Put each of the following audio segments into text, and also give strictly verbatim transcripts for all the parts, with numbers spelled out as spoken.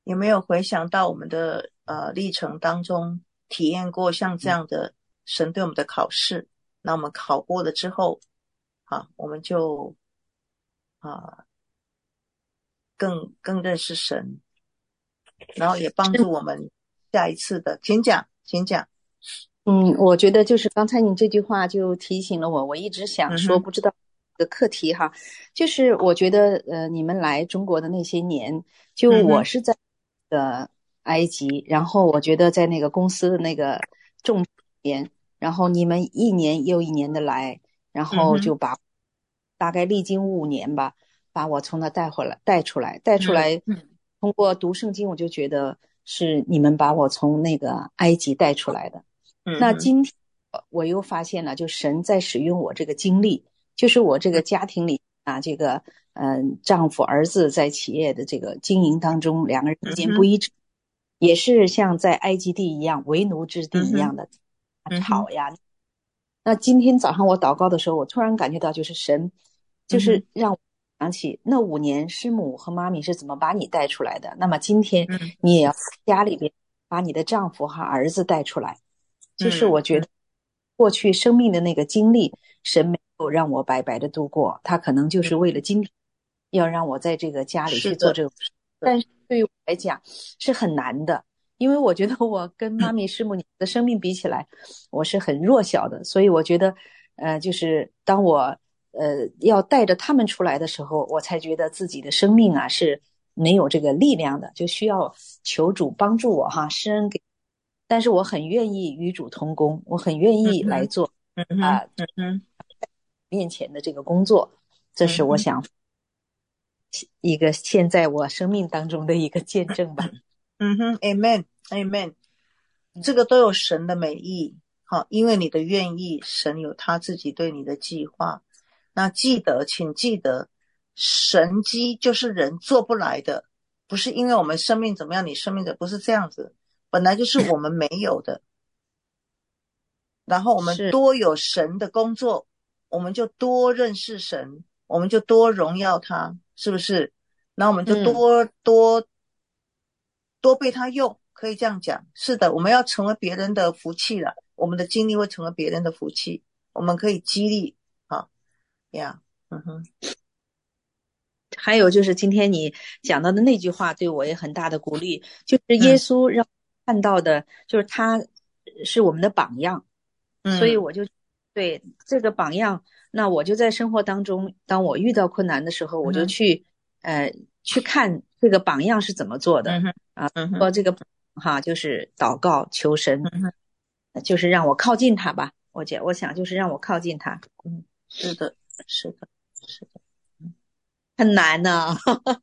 有没有回想到我们的呃历程当中，体验过像这样的神对我们的考试？那我们考过了之后，啊，我们就啊更更认识神，然后也帮助我们下一次的。请讲，请讲。 嗯，我觉得就是刚才你这句话就提醒了我，我一直想说， 嗯哼， 不知道的课题哈，就是我觉得呃，你们来中国的那些年，就嗯哼， 我是在呃埃及，然后我觉得在那个公司的那个种田，然后你们一年又一年的来，然嗯哼， 后就把大概历经五年吧，把我从那带回来，带出来，带出来， 嗯嗯通过读圣经，我就觉得是你们把我从那个埃及带出来的。 嗯哼， 那今天我又发现了，就神在使用我这个经历，就是我这个家庭里啊，这个嗯、呃丈夫儿子在企业的这个经营当中，两个人意嗯哼， 见不一致，也是像在埃及地一样为奴之地嗯哼， 一样的嗯哼， 吵呀。那今天早上我祷告的时候，我突然感觉到，就是神，就嗯哼， 是让我想起那五年师母和妈咪是怎么把你带出来的。那么今天嗯你也要家里边把你的丈夫和儿子带出来。就是嗯我觉得过去生命的那个经历，神没有让我白白的度过，他可能就是为嗯， 了今天要让我在这个家里是的， 去做这个， 的， 但是对于我来讲是很难的，因为我觉得我跟妈咪师母你的生命比起来，我是很弱小的，所以我觉得，呃，就是当我呃要带着他们出来的时候，我才觉得自己的生命啊是没有这个力量的，就需要求主帮助我哈，施恩给。但是我很愿意与主同工，我很愿意来嗯哼， 做嗯哼， 啊、 嗯哼， 面前的这个工作，这嗯哼。 是我想一个现在我生命当中的一个见证吧。 嗯哼，Amen，Amen，这个都有神的美意，好，因为你的愿意，神有他自己对你的计划。那记得，请记得，神机就是人做不来的，不是因为我们生命怎么样，你生命的不是这样子，本来就是我们没有的。然后我们是， 多有神的工作，我们就多认识神，我们就多荣耀他，是不是？那我们就嗯， 多多多被他用，可以这样讲。是的，我们要成为别人的福气了，我们的经历会成为别人的福气，我们可以激励啊呀，嗯哼， 还有就是今天你讲到的那句话对我也很大的鼓励，就是耶嗯稣让我看到的，就是他是我们的榜样，所以嗯我就对这个榜样，那我就在生活当中，当我遇到困难的时候，我嗯哼， 就去呃去看这个榜样是怎么做的嗯哼， 啊， 嗯哼， 说这个哈就是祷告求神， 嗯哼， 就是让我靠近他吧，我觉我想就是让我靠近他，嗯， 是的，是的，是的， 很难呢、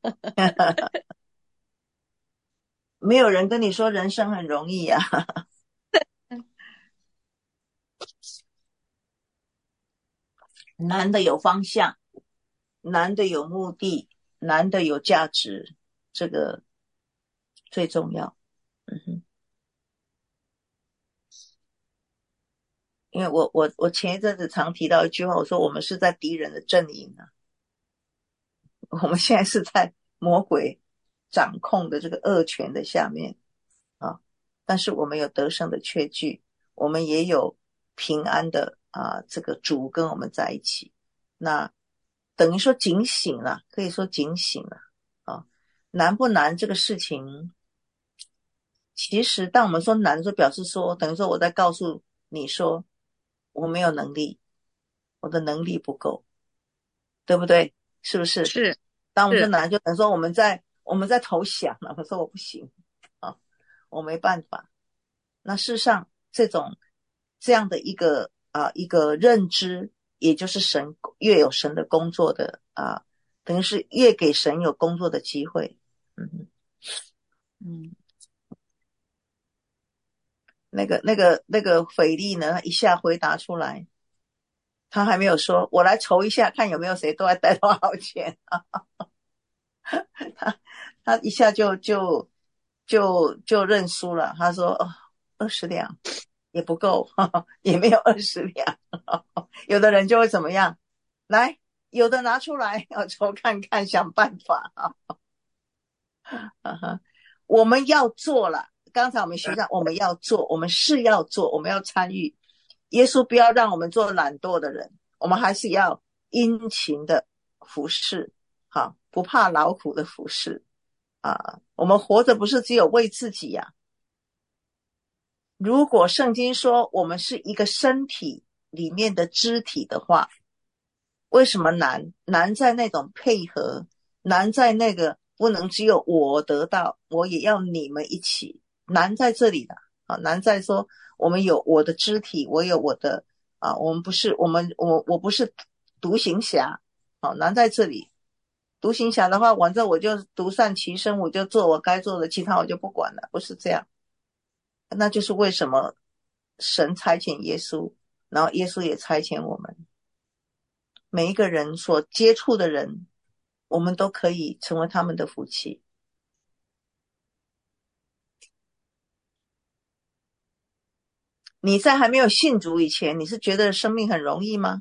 没有人跟你说人生很容易呀、啊，难的有方向，难的有目的，难的有价值，这个最重要。嗯哼，因为我我我前一阵子常提到一句话，我说我们是在敌人的阵营啊，我们现在是在魔鬼掌控的这个恶权的下面啊，但是我们有得胜的确据，我们也有平安的啊，这个主跟我们在一起，那等于说警醒了，可以说警醒了啊。难不难这个事情，其实当我们说难的时候，表示说等于说我在告诉你说我没有能力，我的能力不够，对不对？是不是？ 是当我们说是， 难，就等于说我们在我们在投降了。我说我不行啊，我没办法。那事实上，这种这样的一个啊一个认知，也就是神越有神的工作的啊，等于是越给神有工作的机会。嗯， 嗯。 那个那个那个斐利呢，一下回答出来，他还没有说，我来筹一下，看有没有谁都要带多少钱。他他一下就就就就认输了。他说：“哦，二十两也不够，呵呵也没有二十两。呵呵”有的人就会怎么样？来，有的拿出来，要筹看看，想办法啊。呵呵我们要做了。刚才我们学长，我们要做，我们是要做，我们要参与。耶稣不要让我们做懒惰的人，我们还是要殷勤的服侍，好，不怕劳苦的服侍啊。我们活着不是只有为自己呀、啊。如果圣经说我们是一个身体里面的肢体的话，为什么难？难在那种配合，难在那个不能只有我得到，我也要你们一起，难在这里的啊，难在说我们有我的肢体，我有我的啊，我们不是我们我我不是独行侠，好、啊，难在这里。独行侠的话，反正我就独善其身，我就做我该做的，其他我就不管了，不是这样。那就是为什么神差遣耶稣，然后耶稣也差遣我们。每一个人所接触的人，我们都可以成为他们的福气。你在还没有信主以前，你是觉得生命很容易吗？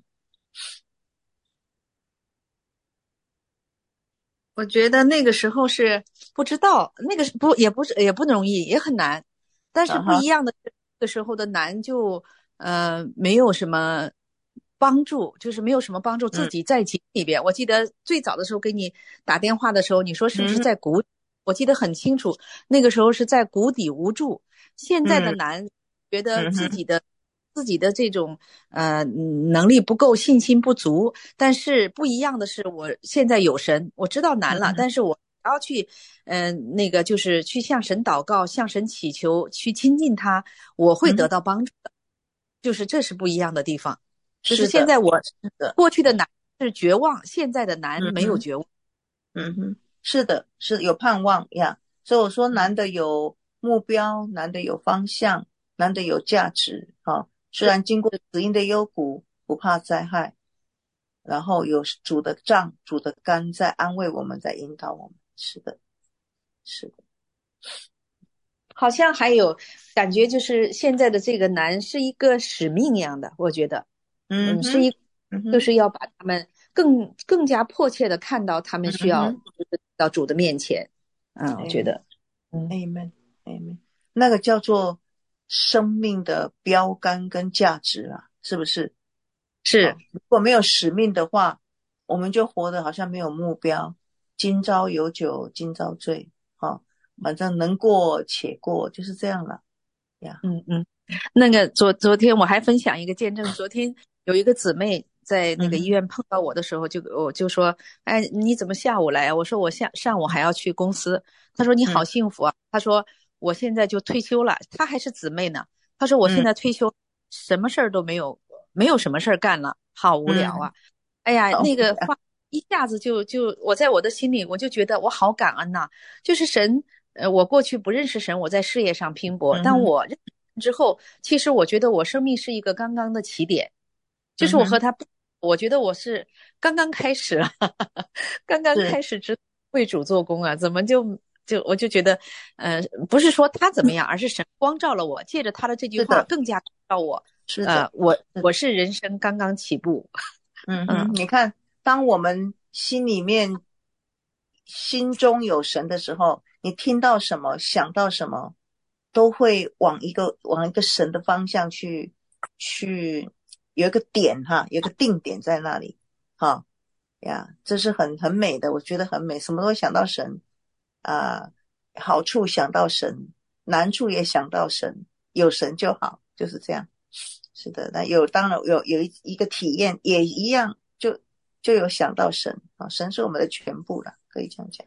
我觉得那个时候是不知道，那个不也不是也不容易，也很难。但是不一样的，那个时候的难就呃没有什么帮助，就是没有什么帮助。自己在井里边，我记得最早的时候给你打电话的时候，你说是不是在谷底？我记得很清楚，那个时候是在谷底无助。现在的难，觉得自己的。自己的这种呃能力不够，信心不足，但是不一样的是，我现在有神，我知道难了，但是我要去嗯、呃、那个就是去向神祷告，向神祈求，去亲近他，我会得到帮助的。就是这是不一样的地方。就是现在我过去的难是绝望，现在的难没有绝望。 嗯哼，是的，是有盼望呀。所以我说难得有目标，难得有方向，难得有价值啊。虽然经过死荫的幽谷，不怕灾害，然后有主的杖、主的竿在安慰我们，在引导我们。是的，是的。 好像还有感觉，就是现在的这个难是一个使命一样的，我觉得， 嗯， 是一，就是要把他们更更加迫切的看到，他们需要到主的面前。嗯，我觉得， 嗯 ，Amen，Amen， Amen 那个叫做生命的标杆跟价值啊，是不是？ 是， 如果没有使命的话，我们就活得好像没有目标，今朝有酒今朝醉，哦，反正能过且过，就是这样了呀。 嗯嗯，那个昨昨天我还分享一个见证，昨天有一个姊妹在那个医院碰到我的时候，就我就说，哎，你怎么下午来啊？我说我下上午还要去公司。她说你好幸福啊。她说我现在就退休了，她还是姊妹呢。她说我现在退休，什么事儿都没有，没有什么事儿干了，好无聊啊。哎呀，那个话一下子就就我在我的心里，我就觉得我好感恩呐。就是神，呃，我过去不认识神，我在事业上拼搏，但我认识之后，其实我觉得我生命是一个刚刚的起点，就是我和他，我觉得我是刚刚开始了，刚刚开始之为主做工啊，怎么就就我就觉得，呃，不是说他怎么样，而是神光照了我，借着他的这句话更加照到我，呃，我我是人生刚刚起步。 嗯哼，你看，当我们心里面心中有神的时候，你听到什么，想到什么，都会往一个往一个神的方向去去有一个点哈，有一个定点在那里，哈呀，这是很很美的，我觉得很美，什么都会想到神啊，好处想到神，难处也想到神，有神就好，就是这样。是的，那有当然有有一一个体验也一样，就就有想到神啊，神是我们的全部了，可以这样讲。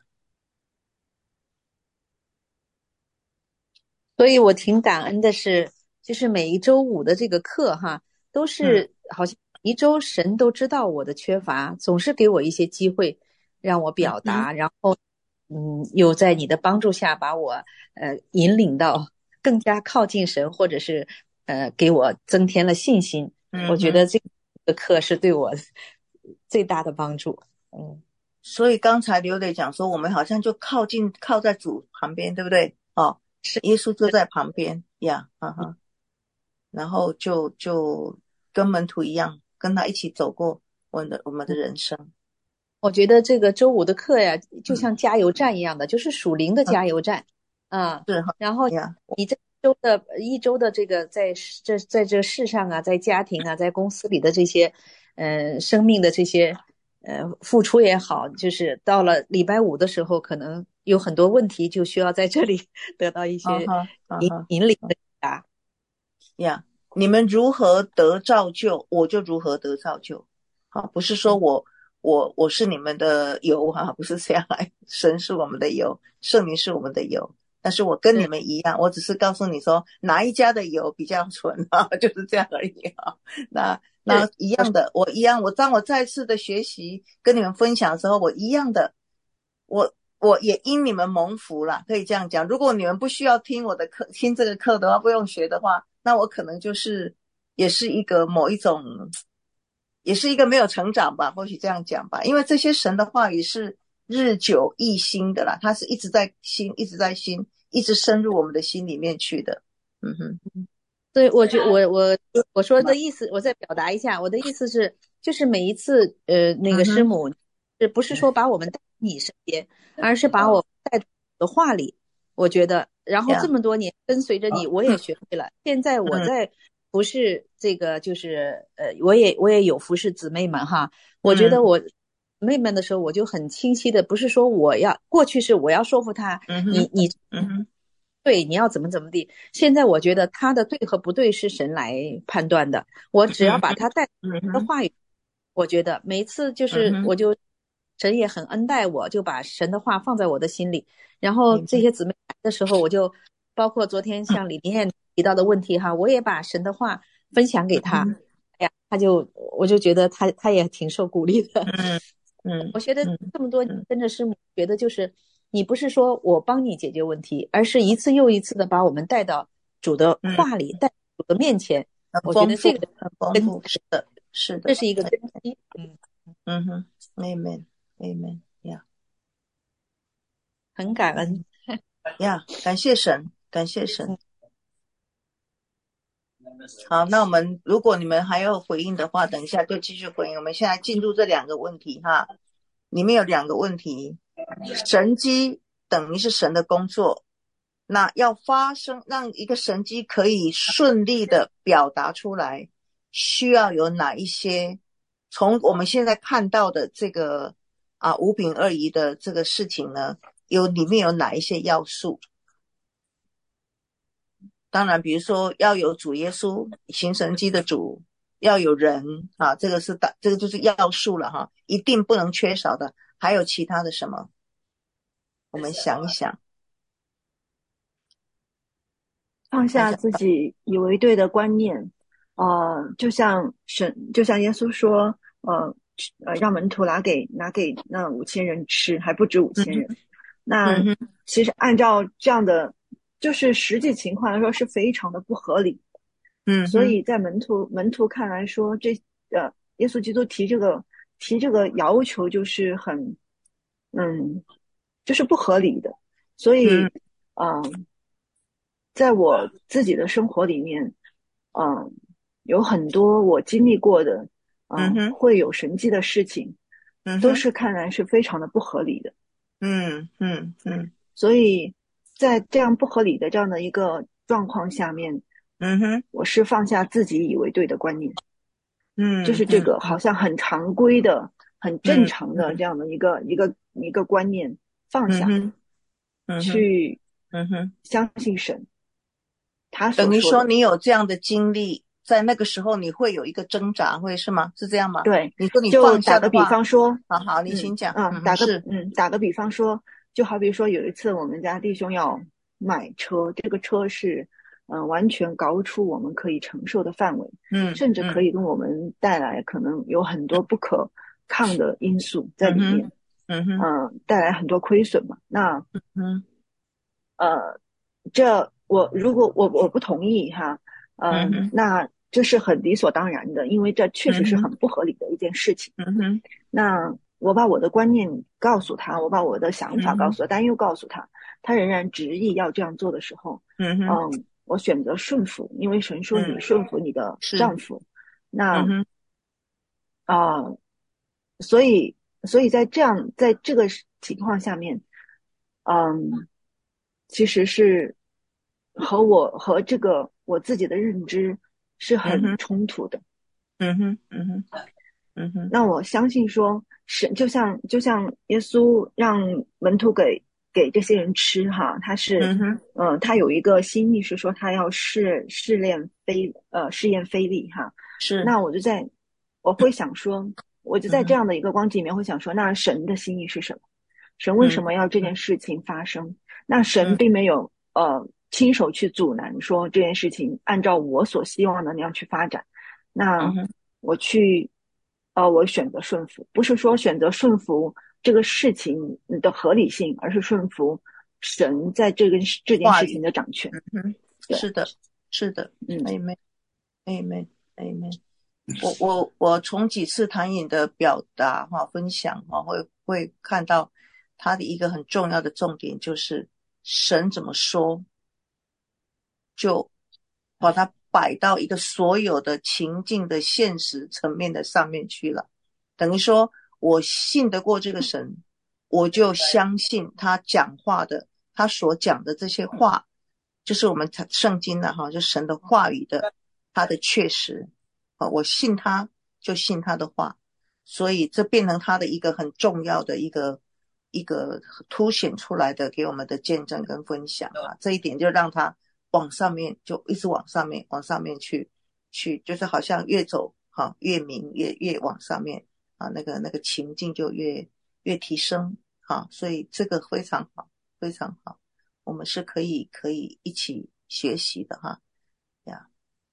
所以我挺感恩的是，就是每一周五的这个课哈，都是好像一周神都知道我的缺乏，总是给我一些机会让我表达，然后嗯，又在你的帮助下把我呃引领到更加靠近神，或者是呃给我增添了信心。我觉得这个课是对我最大的帮助。嗯， 所以刚才刘磊讲说，我们好像就靠近靠在主旁边，对不对？哦，是耶稣就在旁边呀，哈哈，然后就就跟门徒一样，跟他一起走过我们的我们的人生。 我觉得这个周五的课呀，就像加油站一样的，就是属灵的加油站。 啊， 是哈然后呀， 你这一周的一周的这个在这在这世上啊，在家庭啊，在公司里的这些，呃，生命的这些呃付出也好，就是到了礼拜五的时候，可能有很多问题就需要在这里得到一些啊哈啊引哈引领的答。 呀，你们如何得造就，我就如何得造就。好，不是说我我我是你们的油哈、不是这样来，神是我们的油，圣灵是我们的油，但是我跟你是们一样，我只是告诉你说哪一家的油比较纯啊，就是这样而已啊。那那是，我是一样的，我一样，我当我再次的学习跟你们分享的时候，我一样的，我我也因你们蒙福了，可以这样讲。如果你们不需要听我的课，听这个课的话，不用学的话，那我可能就是也是一个某一种，也是一个没有成长吧，或许这样讲吧。因为这些神的话语是日久益新的啦，它是一直在新，一直在新，一直深入我们的心里面去的。嗯哼， 对，我觉我我我说的意思，我再表达一下，我的意思是，就是每一次呃那嗯哼， 个师母，是不是说把我们带到你身边，而是把我带到我的话里。我觉得，然后这呀， 么多年跟随着你，我也学会了。现在我嗯在服侍这个，就是呃，我也我也有服侍姊妹们哈。我觉得嗯我姊妹们的时候，我就很清晰的，不是说我要过去是我要说服他， 嗯哼， 你你嗯哼， 对，你要怎么怎么地。现在我觉得他的对和不对是神来判断的，我只要嗯把他带嗯哼， 的话语，我觉得每次就嗯哼， 是我就神也很恩待我，就把神的话放在我的心里。然后明白， 这些姊妹来的时候，我就包括昨天像李念提到的问题哈，我也把神的话分享给他。 嗯哎呀，他就我就觉得他他也挺受鼓励的。 嗯嗯我觉得嗯这么多年嗯跟着师母，觉得就是你不是说我帮你解决问题，而是一次又一次的把我们带到主的嗯， 话里，带到主的面前。 很我觉丰富， 得这个很丰根， 富，是的，是的， 这是一个根基。嗯， 嗯哼，Amen，Amen，呀很感恩。 呀，感谢神，感谢神。 嗯好，那我们如果你们还要回应的话，等一下就继续回应。我们现在进入这两个问题哈，里面有两个问题，神机等于是神的工作，那要发生让一个神机可以顺利的表达出来，需要有哪一些？从我们现在看到的这个啊五饼二鱼的这个事情呢，有里面有哪一些要素？当然，比如说要有主耶稣行神迹的主，要有人啊，这个是大，这个就是要素了哈，一定不能缺少的。还有其他的什么？我们想一想， 放下看一下。 自己以为对的观念，呃，就像神，就像耶稣说，呃呃，让门徒拿给拿给那五千人吃，还不止五千人。 嗯哼， 那嗯哼， 其实按照这样的，就是实际情况来说，是非常的不合理。 嗯哼， 所以在门徒门徒看来说，这呃，耶稣基督提这个提这个要求就是很，嗯，就是不合理的。所以， 嗯嗯、在我自己的生活里面，嗯、有很多我经历过的，嗯、 嗯哼， 会有神迹的事情， 嗯哼， 都是看来是非常的不合理的。 嗯嗯嗯所以在这样不合理的这样的一个状况下面， 嗯哼， 我是放下自己以为对的观念，就是这嗯嗯个好像很常规的、很正嗯常的这样的一个一个一个观念放下， 嗯哼，嗯哼， 去嗯哼， 相信神他所等于说的。 说你有这样的经历，在那个时候你会有一个挣扎，会是吗？是这样吗？ 对， 你说你放就打个比下的话， 方说， 好好，你嗯请讲。 嗯， 嗯哼， 打个是， 嗯打个比方说，就好比说有一次我们家弟兄要买车，这个车是嗯、呃完全高出我们可以承受的范围， 嗯甚至可嗯以给我们带来可能有很多不可抗的因素在里面， 嗯哼，嗯哼， 嗯、呃带来很多亏损嘛。那嗯呃，这我如果我我不同意哈，嗯、呃嗯哼， 那这是很理所当然的，因为这确实是很嗯哼， 不合理的一件事情。 嗯哼， 那我把我的观念告诉他，我把我的想法嗯哼， 告诉他，担忧告诉他，他仍然执意要这样做的时候， 嗯哼， 嗯，我选择顺服，因为神说你嗯， 顺服你的是， 丈夫。那嗯哼， 啊、呃所以所以在这样在这个情况下面，嗯， 其实是和我和这个我自己的认知是很嗯哼， 冲突的。 嗯哼，嗯哼，嗯哼， 那我相信说，神就像就像耶稣让门徒给给这些人吃哈，他是， 嗯哼， 呃，他有一个心意是说他要试试炼非呃试验非力哈。 是， 那我就在我会想说，我就在这嗯哼， 样的一个光景里面会想说，那神的心意是什么？神为什嗯么要这件事情发生？那神嗯并没有呃亲手去阻拦说这件事情按照我所希望的那样去发展。那嗯哼， 我去，呃，我选择顺服，不是说选择顺服这个事情的合理性，而是顺服神在这个这件事情话语， 的掌权。 嗯哼， 对， 是的，是的嗯 ，Amen，Amen，Amen。我我我从几次谭颖的表达哈分享哈，会会看到他的一个很重要的重点，就是神怎么说，就把它摆到一个所有的情境的现实层面的上面去了。等于说我信得过这个神，我就相信他讲话的，他所讲的这些话，就是我们圣经的哈，就神的话语的，他的确实啊，我信他就信他的话，所以这变成他的一个很重要的一个一个凸显出来的给我们的见证跟分享啊，这一点就让他往上面就一直往上面往上面去去，就是好像越走哈越明越越往上面啊，那个那个情境就越越提升啊，所以这个非常好非常好，我们是可以可以一起学习的哈呀。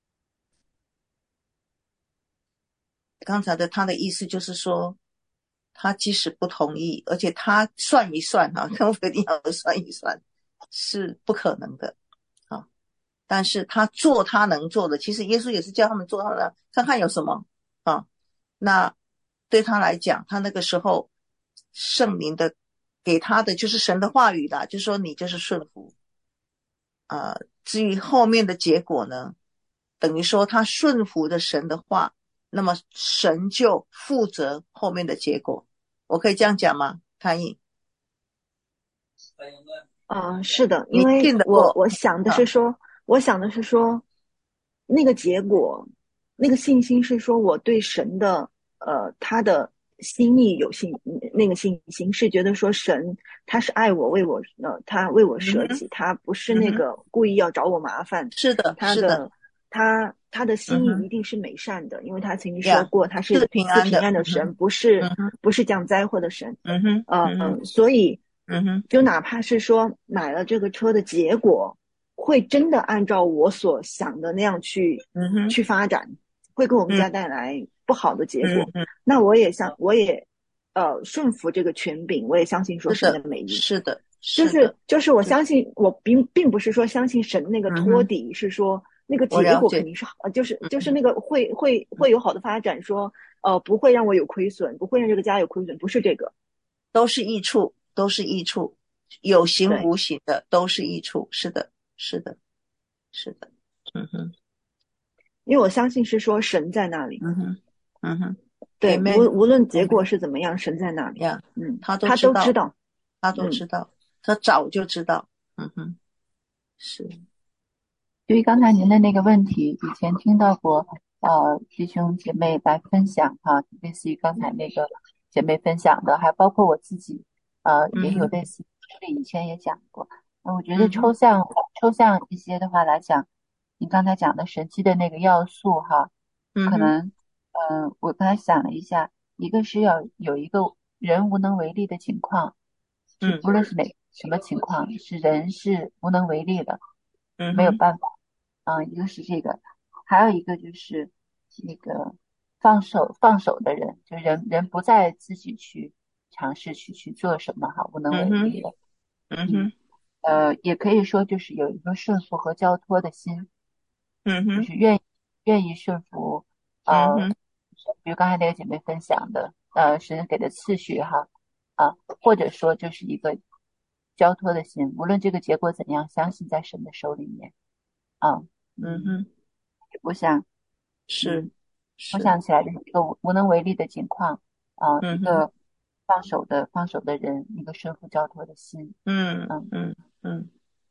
刚才的他的意思就是说，他即使不同意，而且他算一算哈，跟我一定要算一算，是不可能的啊。但是他做他能做的，其实耶稣也是叫他们做他的，看看有什么啊。那对他来讲，他那个时候圣灵的给他的就是神的话语啦，就说你就是顺服啊、呃。至于后面的结果呢，等于说他顺服的神的话，那么神就负责后面的结果。我可以这样讲吗？潘毅， 啊、呃是的，因你为信得过我我想的是啊？ 说，我想的是说，那个结果，那个信心是说我对神的呃他的心意有信，那个信心是觉得说神他是爱我，为我呃他为我嗯哼， 舍己，他不是嗯哼， 那个故意要找我麻烦， 是的，是的， 他的他他的心意嗯哼， 一定是美善的，因为他曾经说呀， 过他是是赐平平安的， 安的神， 嗯哼， 不是嗯哼， 不是降灾祸的神。 嗯哼， 呃， 嗯哼， 所以嗯哼， 就哪怕是说买了这个车的结果，会真的按照我所想的那样去嗯哼， 去发展，会给我们嗯家带来不好的结果， 嗯嗯， 那我也相我也呃顺服这个权柄，我也相信说是的， 神的美意。 是的， 就是是的， 就是我是的， 相信我并并不是说相信神那个嗯哼， 托底，是说那个结我了解， 果肯定是好，呃就是就是嗯那个会会嗯， 会有好的发展，说呃不会让我有亏损，不会让这个家有亏损，不是这个。 都是益处，都是益处，有形对， 无形的都是益处，是的，是的，是的，嗯哼， 因为我相信是说神在那里， 嗯哼，嗯哼对，无 ，Amen，Amen， 无论结果是怎么样，神在那里， 呀， 嗯， 他都他知道， 都知道， 他都嗯知道，他早就知道，嗯哼，是， 对于刚才您的那个问题，以前听到过，呃，弟兄姐妹来分享哈、类似于刚才那个姐妹分享的，还包括我自己，呃，也有嗯哼， 类似，以前也讲过。那我觉得嗯哼， 抽象抽象一些的话来讲，你刚才讲的神迹的那个要素哈， 嗯哼， 可能，嗯、呃，我刚才想了一下，一个是要有一个人无能为力的情况，是嗯不论是哪什么情况，是人是无能为力的， 嗯哼， 没有办法。啊，一个是这个，还有一个就是那个放手放手的人，就人人不再自己去尝试去去做什么哈，无能为嗯哼， 力了。嗯， 嗯哼， 呃，也可以说就是有一个顺服和交托的心， 嗯哼， 就是愿意愿意顺服。呃， 嗯哼， 比如刚才那个姐妹分享的，呃，神给的次序哈，啊，或者说就是一个交托的心，无论这个结果怎样，相信在神的手里面。啊，嗯， 嗯哼， 我想， 是， 嗯，我是， 想起来的一个无无能为力的情况，啊，一嗯哼， 个放手的放手的人，一个顺服交托的心， 嗯嗯， 嗯嗯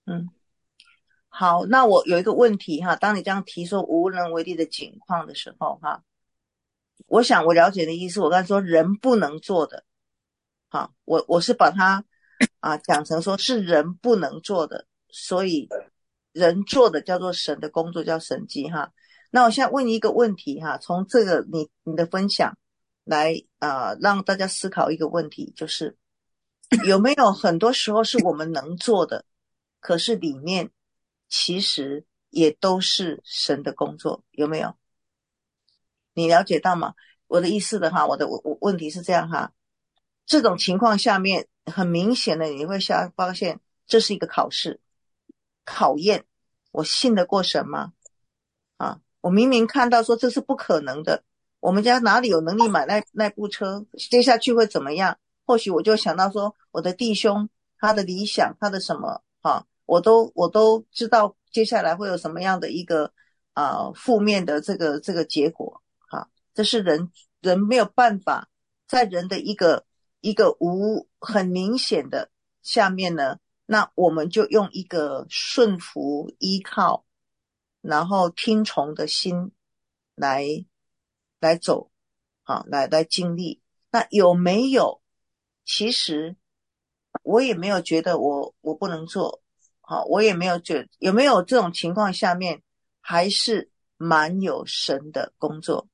嗯，好，那我有一个问题哈，当你这样提说无能为力的情况的时候哈，我想我了解的意思，我刚才说人不能做的，哈，我我是把它啊讲成说是人不能做的，所以人做的叫做神的工作，叫神迹哈。那我现在问一个问题哈，从这个你你的分享来啊、呃，让大家思考一个问题，就是有没有很多时候是我们能做的，可是里面其实也都是神的工作，有没有？你了解到吗？我的意思的话，我的我问题是这样哈，这种情况下面，很明显的你会下发现这是一个考试，考验我信得过神吗？啊，我明明看到说这是不可能的，我们家哪里有能力买那那部车，接下去会怎么样？或许我就想到说，我的弟兄他的理想，他的什么啊，我都我都知道接下来会有什么样的一个啊负面的这个这个结果啊，这是人人没有办法在人的一个一个无很明显的下面呢，那我们就用一个顺服依靠然后听从的心来来走啊，来来经历。那有没有其实我也没有觉得我我不能做好，我也没有觉得有没有这种情况下面还是蛮有神的工作，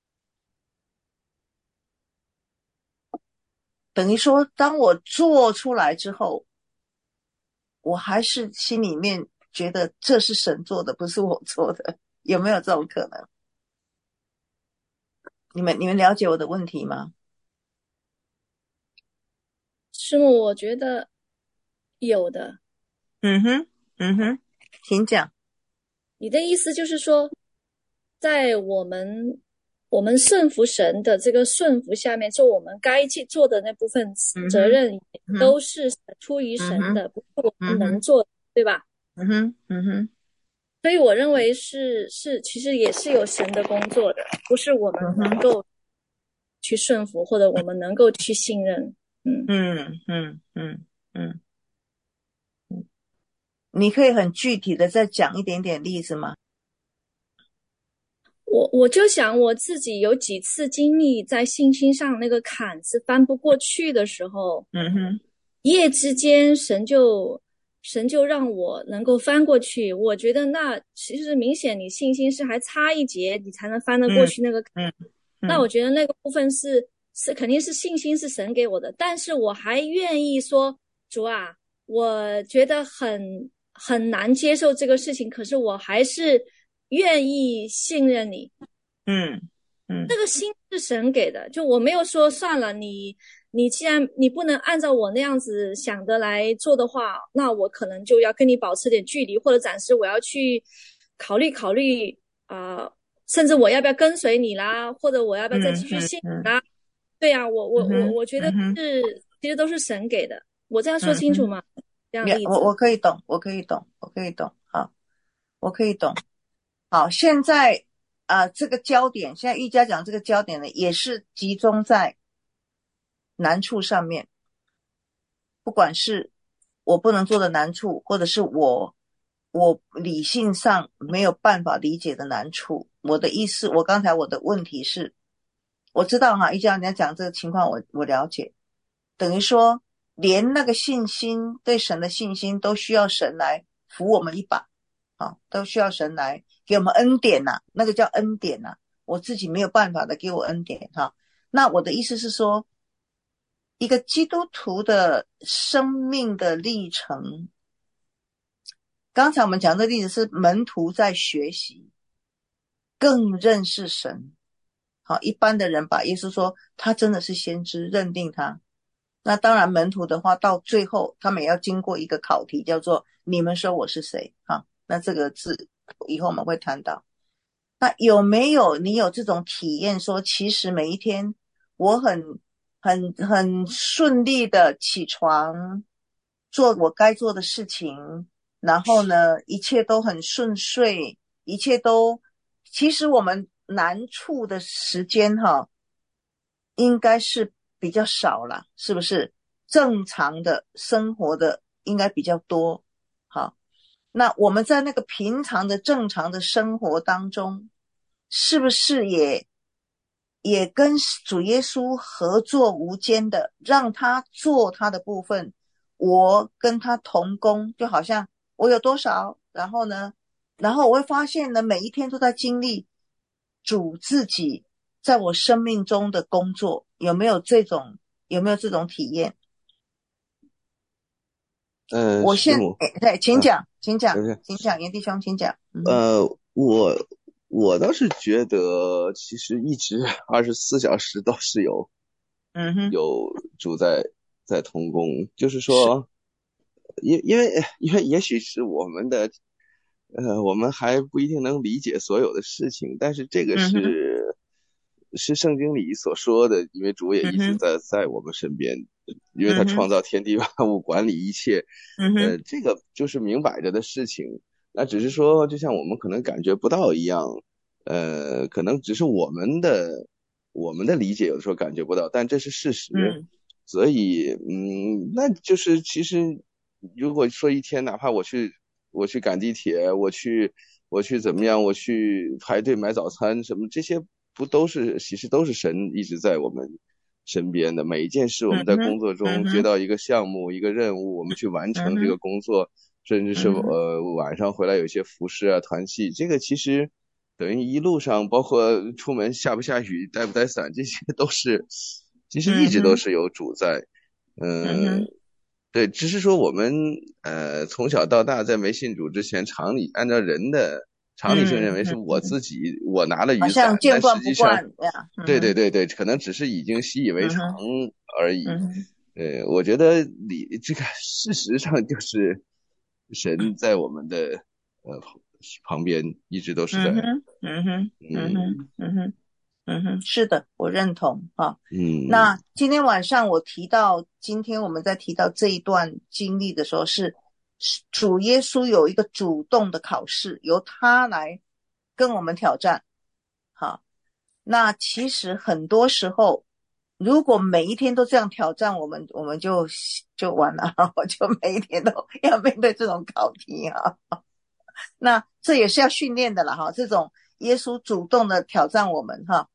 等于说当我做出来之后，我还是心里面觉得这是神做的，不是我做的，有没有这种可能？你们你们了解我的问题吗？ 师母，我觉得有的。 嗯哼，嗯哼，请讲。 你的意思就是说，在我们我们顺服神的这个顺服下面，做我们该去做的那部分责任，都是出于神的，不是我们能做的，对吧？ 嗯哼，嗯哼。 所以我认为是是，其实也是有神的工作的，不是我们能够去顺服，或者我们能够去信任。嗯嗯嗯嗯嗯嗯，你可以很具体的再讲一点点例子吗？ 我我就想我自己有几次经历在信心上那个坎是翻不过去的时候， 嗯哼， 一夜之间神就神就让我能够翻过去。我觉得那其实明显你信心是还差一截，你才能翻得过去那个坎。 嗯 嗯, 嗯那我觉得那个部分是是肯定是信心是神给我的，但是我还愿意说主啊，我觉得很很难接受这个事情，可是我还是愿意信任你。 嗯嗯， 这个心是神给的，就我没有说算了，你你既然你不能按照我那样子想的来做的话，那我可能就要跟你保持点距离，或者暂时我要去考虑考虑啊、呃，甚至我要不要跟随你啦，或者我要不要再继续信你啦？嗯嗯、对呀、啊，我我我我觉得是、嗯、其实都是神给的，我这样说清楚吗？嗯、这样例子， 我我可以懂，我可以懂，我可以懂，好，我可以懂。好，现在啊、呃，这个焦点，现在瑜伽讲这个焦点呢，也是集中在难处上面，不管是我不能做的难处，或者是我我理性上没有办法理解的难处。我的意思，我刚才我的问题是，我知道哈，瑜伽人家讲这个情况我，我我了解，等于说连那个信心对神的信心都需要神来扶我们一把啊，都需要神来给我们恩典呐、啊，那个叫恩典呐、啊，我自己没有办法的给我恩典哈、啊。那我的意思是说，一个基督徒的生命的历程，刚才我们讲的例子是门徒在学习，更认识神。好，一般的人把耶稣说他真的是先知，认定他。那当然门徒的话，到最后他们也要经过一个考题，叫做你们说我是谁？哈，那这个字以后我们会谈到。那有没有你有这种体验说，其实每一天我很很很顺利的起床，做我该做的事情，然后呢，一切都很顺遂，一切都，其实我们难处的时间哈，应该是比较少啦，是不是？正常的生活的应该比较多，好， 那我们在那个平常的正常的生活当中，是不是也也跟主耶稣合作无间的，让他做他的部分，我跟他同工，就好像我有多少，然后呢，然后我会发现呢，每一天都在经历主自己在我生命中的工作，有没有这种有没有这种体验？ 呃， 我现师母， 对，请讲，请讲， 对对， 请讲，严弟兄，请讲。嗯呃，我我倒是觉得，其实一直二十四小时都是有嗯哼， 有主在在同工，就是是， 说，因因为因为也许是我们的，呃，我们还不一定能理解所有的事情，但是这个嗯哼， 是是圣经里所说的，因为主也一直嗯哼， 在在我们身边，因为他嗯哼， 创造天地万物，管理一切， 嗯哼， 呃，这个就是明摆着的事情。那只是说，就像我们可能感觉不到一样，呃，可能只是我们的我们的理解有的时候感觉不到，但这是事实。 嗯所以，嗯，那就是其实，如果说一天，哪怕我去我去赶地铁，我去我去怎么样，我去排队买早餐什么，这些不都是其实都是神一直在我们身边的。每一件事，我们在嗯哼， 工作嗯哼， 中接到一个项目、一个任务，我们去完嗯成这个哼， 工作。甚至是嗯哼， 呃晚上回来有一些服饰啊、团戏，这个其实等于一路上，包括出门下不下雨、带不带伞，这些都是其实一直都嗯哼， 是有主在。 嗯嗯、 哼， 对，只是说我们呃从小到大在没信主之前，常理按照人的常理性认为是我嗯嗯， 自己我拿了好雨伞，但像见惯实际上不惯呀。嗯哼， 对对对对，可能只是已经习以为常嗯哼， 而已。 嗯哼， 呃，我觉得理这个事实上就是神在我们的呃旁边一直都是在， 嗯哼，嗯哼，嗯哼， 嗯嗯哼，嗯哼，是的，我认同啊。 嗯那今天晚上我提到，今天我们在提到这一段经历的时候是，是主耶稣有一个主动的考试，由他来跟我们挑战。好，那其实很多时候，如果每一天都这样挑战我们，我们就就完了，我就每一天都要面对这种考题啊。那这也是要训练的了哈，这种耶稣主动的挑战我们哈。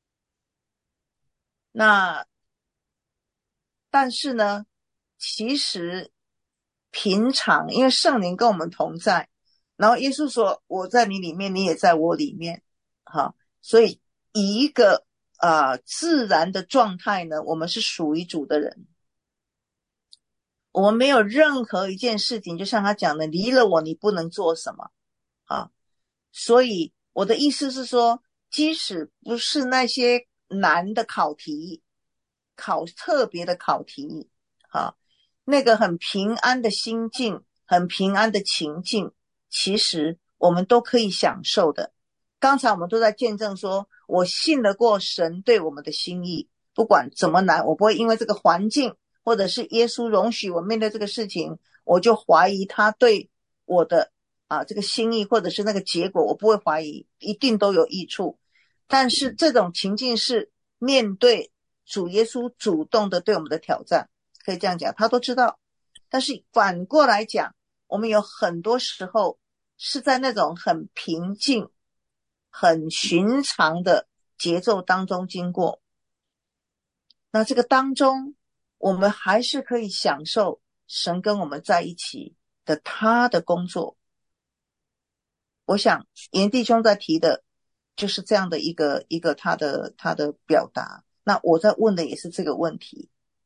那但是呢，其实平常因为圣灵跟我们同在，然后耶稣说我在你里面，你也在我里面，哈，所以以一个呃自然的状态呢，我们是属于主的人，我们没有任何一件事情，就像他讲的，离了我你不能做什么啊。所以我的意思是说，即使不是那些难的考题，考特别的考题，啊，那个很平安的心境，很平安的情境，其实我们都可以享受的。刚才我们都在见证说，我信得过神对我们的心意，不管怎么难，我不会因为这个环境，或者是耶稣容许我面对这个事情，我就怀疑他对我的啊这个心意，或者是那个结果，我不会怀疑，一定都有益处。但是这种情境是面对主耶稣主动的对我们的挑战，可以这样讲，他都知道。但是反过来讲，我们有很多时候是在那种很平静、很寻常的节奏当中经过。那这个当中，我们还是可以享受神跟我们在一起的他的工作。我想严弟兄在提的就是这样的一个一个他的他的表达。那我在问的也是这个问题。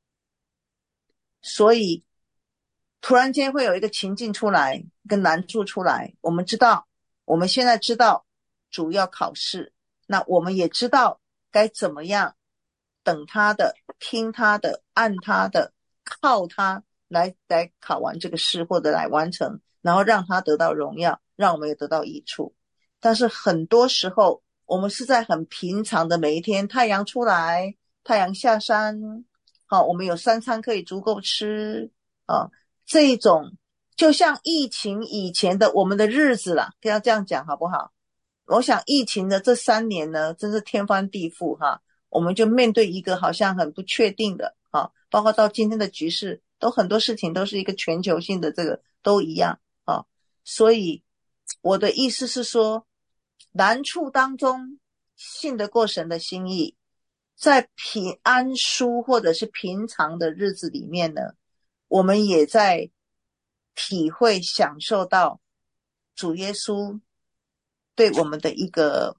所以突然间会有一个情境出来，一个难处出来，我们知道，我们现在知道主要考试，那我们也知道该怎么样等他的，听他的，按他的，靠他来来考完这个试，或者来完成，然后让他得到荣耀，让我们也得到益处。但是很多时候我们是在很平常的每一天，太阳出来，太阳下山，好，我们有三餐可以足够吃啊，这种就像疫情以前的我们的日子啦，不要这样讲好不好？我想疫情的这三年呢，真是天翻地覆哈，我们就面对一个好像很不确定的啊，包括到今天的局势，都很多事情都是一个全球性的，这个都一样啊， 所以我的意思是说，难处当中信得过神的心意，在平安舒或者是平常的日子里面呢，我们也在体会享受到主耶稣对我们的一个，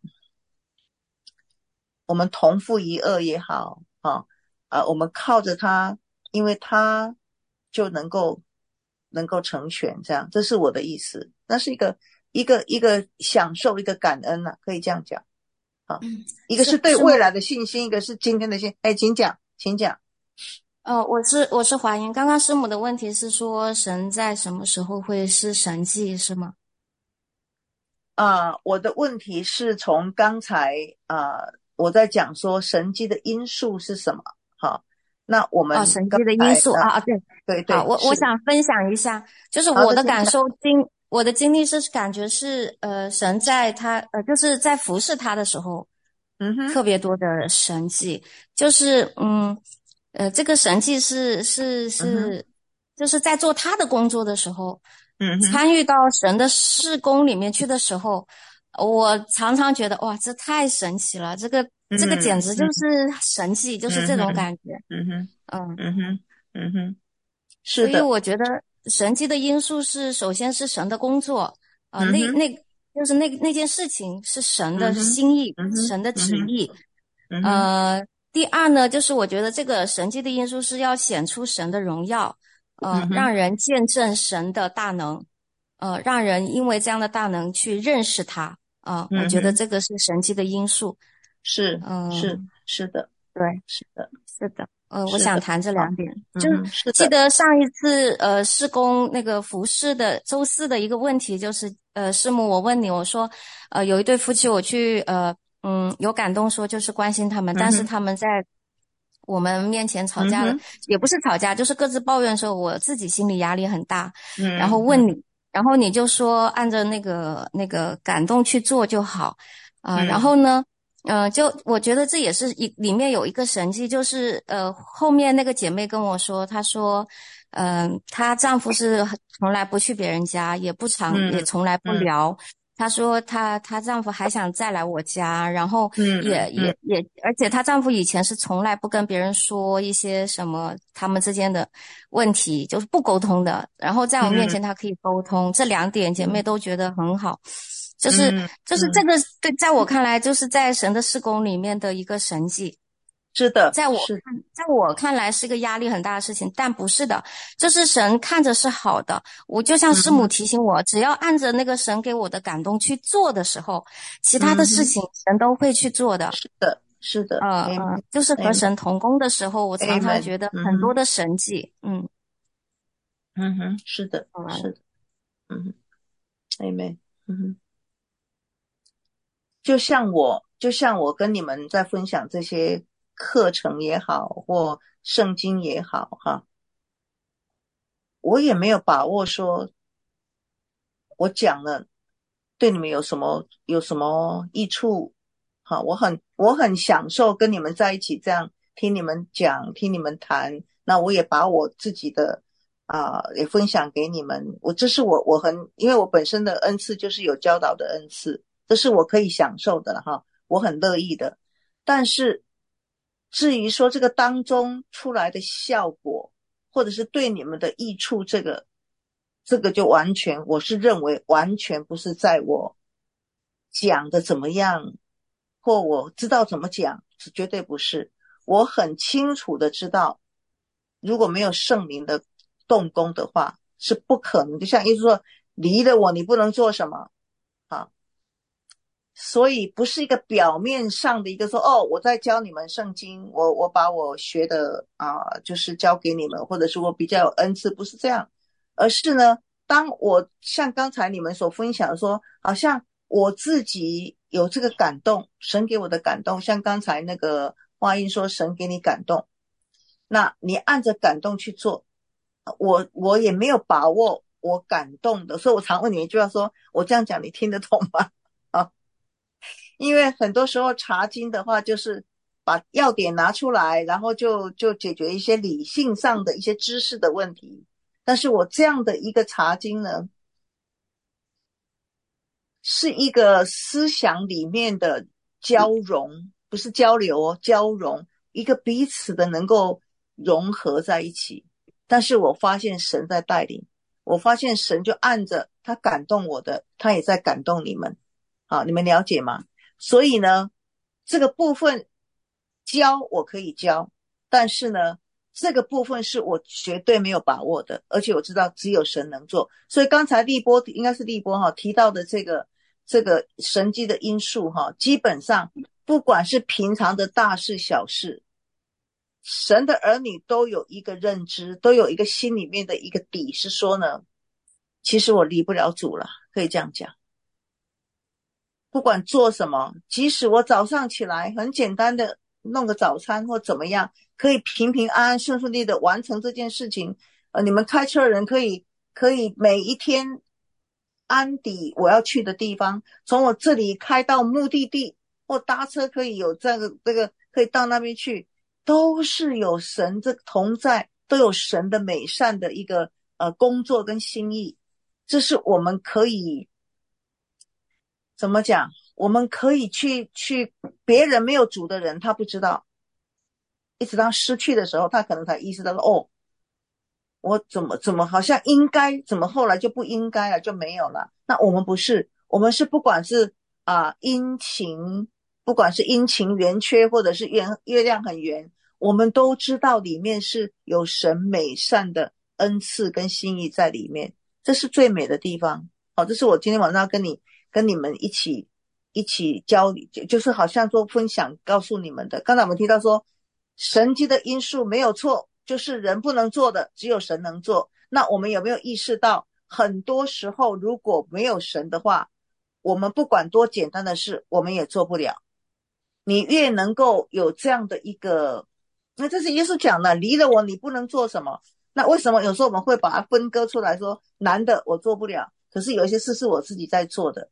我们同父一轭也好啊，啊，我们靠着他，因为他就能够能够成全，这样，这是我的意思。那是一个一个一个享受，一个感恩啊，可以这样讲啊。 嗯， 一个是是是吗？ 对未来的信心，一个是今天的信。哎，请讲，请讲。 呃，我是我是华英。刚刚师母的问题是说，神在什么时候会施神迹，是吗？ 啊、呃，我的问题是从刚才啊、呃、我在讲说神迹的因素是什么？好，那我们哦，神刚迹的因才呃素啊啊，对，好， 对对我我是想分享一下，就是好我的请讲。 的感受经，我的经历是感觉是，呃，神在他呃，就是在服侍他的时候， 嗯哼， 特别多的神迹，就是嗯，呃，这个神迹是是嗯是，就是在做他的工作的时候， 嗯哼， 参与到神的事工里面去的时候，我常常觉得哇，这太神奇了，这个嗯这个简直就嗯是神迹，就是这种嗯哼感觉， 嗯哼嗯。 嗯哼嗯哼，是所以的， 我觉得神迹的因素是，首先是神的工作，啊、呃嗯哼那那就是那那件事情是神的嗯哼心意， 嗯哼神的嗯哼旨意。 嗯哼呃，第二呢，就是我觉得这个神迹的因素是要显出神的荣耀，呃， 嗯哼让人见证神的大能，呃，让人因为这样的大能去认识他，啊、呃，我嗯哼， 觉得这个是神迹的因素。 是嗯、 是是的， 对。 是的是的，呃，我是的， 想谈这好， 两点，就是嗯哼，是记的， 得上一次呃施工那个服饰的周四的一个问题，就是呃师母，我问你，我说呃有一对夫妻，我去呃嗯有感动说就是关心他们，但是嗯哼他们在我们面前吵架了， 嗯哼也不是吵架，就是各自抱怨的时候，我自己心里压力很大，然后嗯嗯问你，然后你就说按照那个那个感动去做就好，啊、然嗯后呢？呃，就我觉得这也是一里面有一个神迹，就是呃后面那个姐妹跟我说，她说，嗯、呃，她丈夫是从来不去别人家，也不常也嗯从来不嗯聊。她说她她丈夫还想再来我家，然后嗯也也嗯也，而且她丈夫以前是从来不跟别人说一些什么他们之间的问题，就是不沟通的。然后在我面前她可以沟通，这两点姐妹都觉得很好。就是嗯就是这个对，在我看来，就是在神的事工里面的一个神迹。 是的， 在我是看，在我看来是个压力很大的事情，但不是的，就是神看着是好的。我就像师母提醒我，只要按着那个神给我的感动去做的时候，其他的事情神都会去做的。 是的，是的， 呃呃，就是和神同工的时候，我常常觉得很多的神迹，嗯嗯哼，是的，是的，嗯哼 ，Amen， 嗯哼。就像我，就像我跟你们在分享这些课程也好，或圣经也好，哈，我也没有把握说，我讲了对你们有什么有什么益处，哈，我很我很享受跟你们在一起，这样听你们讲，听你们谈，那我也把我自己的啊、呃、也分享给你们，我这是我我很因为我本身的恩赐就是有教导的恩赐。这是我可以享受的哈，我很乐意的。但是至于说这个当中出来的效果，或者是对你们的益处，这个这个就完全，我是认为完全不是在我讲的怎么样，或我知道怎么讲，绝对不是。我很清楚的知道，如果没有圣灵的动工的话，是不可能。就像耶稣说，离了我，你不能做什么啊。所以不是一个表面上的一个说哦，我在教你们圣经，我我把我学的啊、呃，就是教给你们，或者是我比较有恩赐，不是这样，而是呢，当我像刚才你们所分享的说，好像我自己有这个感动，神给我的感动，像刚才那个话音说神给你感动，那你按着感动去做，我我也没有把握我感动的，所以我常问你一句话说，我这样讲你听得懂吗？啊。因为很多时候查经的话，就是把要点拿出来，然后就就解决一些理性上的一些知识的问题。但是我这样的一个查经呢， 是一个思想里面的交融，不是交流哦，交融，一个彼此的能够融合在一起。但是我发现神在带领，我发现神就按着他感动我的，他也在感动你们。好，你们了解吗？所以呢，这个部分教我可以教，但是呢，这个部分是我绝对没有把握的，而且我知道只有神能做。所以刚才立波应该是立波哈提到的这个这个神迹的因素哈，基本上不管是平常的大事小事，神的儿女都有一个认知，都有一个心里面的一个底，是说呢，其实我离不了主了，可以这样讲。不管做什么，即使我早上起来很简单的弄个早餐或怎么样，可以平平安安顺顺利的完成这件事情。呃，你们开车的人可以可以每一天安抵我要去的地方，从我这里开到目的地，或搭车可以有这个这个可以到那边去，都是有神这同在，都有神的美善的一个呃工作跟心意。这是我们可以怎么讲？我们可以去去别人没有主的人，他不知道，一直到失去的时候，他可能才意识到哦，我怎么怎么好像应该，怎么后来就不应该了，就没有了。那我们不是，我们是不管是啊、呃、阴晴，不管是阴晴圆缺，或者是月月亮很圆，我们都知道里面是有神美善的恩赐跟心意在里面，这是最美的地方。好、哦，这是我今天晚上要跟你跟你们一起一起教，就是好像做分享告诉你们的。刚才我们提到说神迹的因素没有错，就是人不能做的只有神能做。那我们有没有意识到很多时候如果没有神的话，我们不管多简单的事我们也做不了。你越能够有这样的一个，那这是耶稣讲的，离了我你不能做什么。那为什么有时候我们会把它分割出来说难的我做不了，可是有一些事是我自己在做的。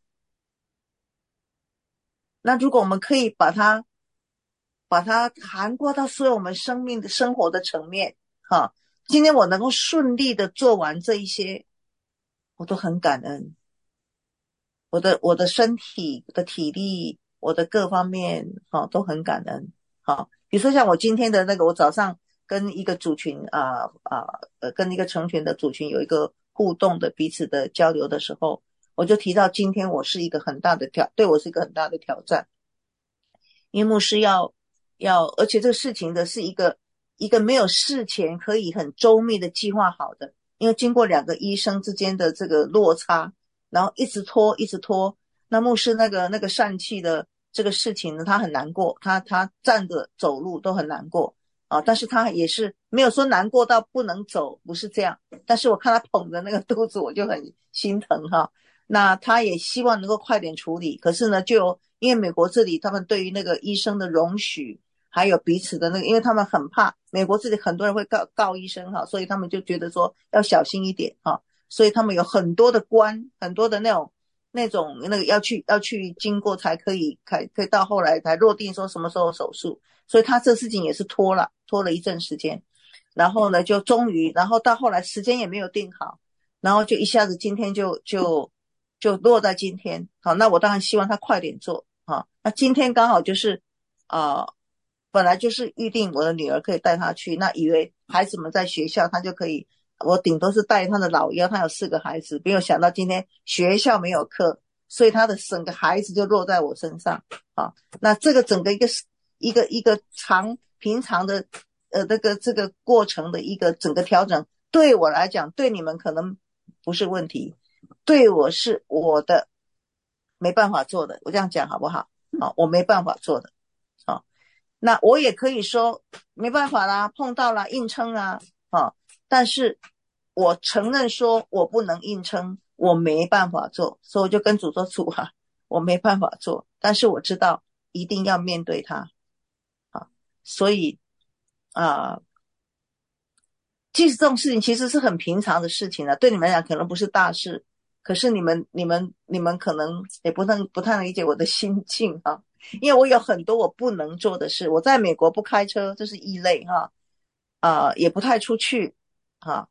那如果我们可以把它把它涵盖到所有我们生命的生活的层面哈，今天我能够顺利的做完这一些，我都很感恩。我的我的身体的体力，我的各方面哈都很感恩。好，比如说像我今天的那个，我早上跟一个组群啊啊呃跟一个成群的组群有一个互动的彼此的交流的时候，我就提到今天我是一个很大的挑，对我是一个很大的挑战，因为牧师要要，而且这个事情的是一个一个没有事前可以很周密的计划好的，因为经过两个医生之间的这个落差，然后一直拖一直拖，那牧师那个那个疝气的这个事情呢，他很难过，他他站着走路都很难过啊，但是他也是没有说难过到不能走，不是这样，但是我看他捧着那个肚子我就很心疼哈。那他也希望能够快点处理，可是呢就因为美国这里他们对于那个医生的容许还有彼此的那个，因为他们很怕美国这里很多人会告告医生哈，所以他们就觉得说要小心一点哈，所以他们有很多的关，很多的那种那种那个要去要去经过才可以可以可以到后来才落定说什么时候手术，所以他这事情也是拖了拖了一阵时间，然后呢就终于，然后到后来时间也没有定好，然后就一下子今天就就就落在今天。好，那我当然希望他快点做啊。那今天刚好就是啊、呃，本来就是预定我的女儿可以带她去，那以为孩子们在学校她就可以，我顶多是带她的老幺，她有四个孩子，没有想到今天学校没有课，所以她的整个孩子就落在我身上啊。那这个整个一个一个一个长平常的呃这个这个过程的一个整个调整，对我来讲，对你们可能不是问题，对我是我的没办法做的，我这样讲好不好？好，我没办法做的。好，那我也可以说没办法啦，碰到啦，硬撑啊，好，但是我承认说我不能硬撑，我没办法做，所以我就跟主说主啊，我没办法做，但是我知道一定要面对它。好，所以啊、呃，即使这种事情其实是很平常的事情啊，对你们来讲可能不是大事，可是你们你们你们可能也不太不太能理解我的心境哈、啊，因为我有很多我不能做的事，我在美国不开车，这是异类哈，啊、呃，也不太出去哈、啊，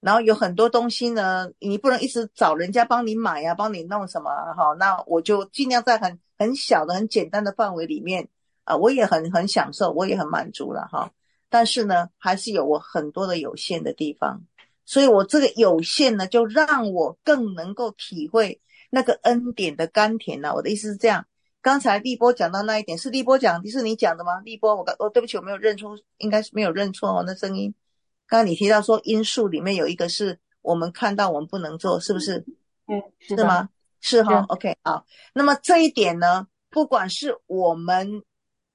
然后有很多东西呢，你不能一直找人家帮你买呀、啊，帮你弄什么哈。那我就尽量在很很小的、很简单的范围里面啊、呃，我也很很享受，我也很满足了哈。但是呢，还是有我很多的有限的地方，所以我这个有限呢，就让我更能够体会那个恩典的甘甜呢、啊。我的意思是这样。刚才立波讲到那一点，是立波讲，是你讲的吗？立波，我刚，哦，对不起，我没有认出，应该是没有认错哦，那声音。刚刚你提到说因素里面有一个是我们看到我们不能做，是不是？ 对，是是吗？是哈、哦、 是 ，OK， 好。那么这一点呢，不管是我们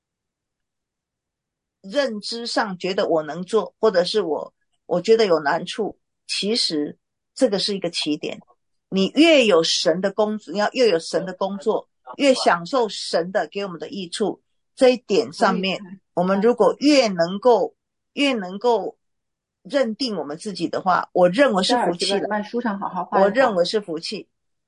认知上觉得我能做，或者是我我觉得有难处，其实这个是一个起点。你越有神的工作，你要越有神的工作，越享受神的给我们的益处。这一点上面，我们如果越能够越能够认定我们自己的话，我认为是福气了。 慢书上好好画。 我认为是福气。